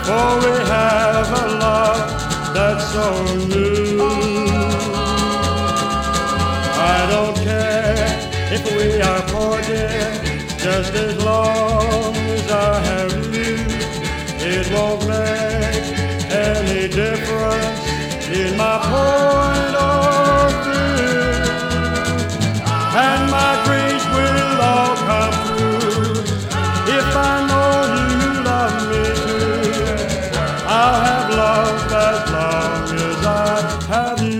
for we have a love that's so new. I don't care if we are parted, just as long as I have you. It won't make any difference in my point of view, and my dreams will all come true if I know you love me too. I'll have love as long as I have you.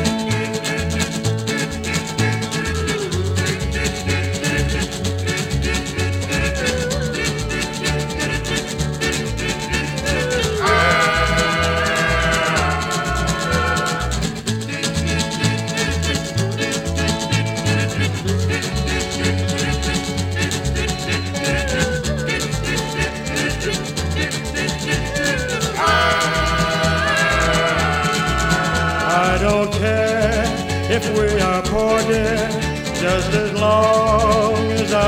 I don't care if we are parted, just as long as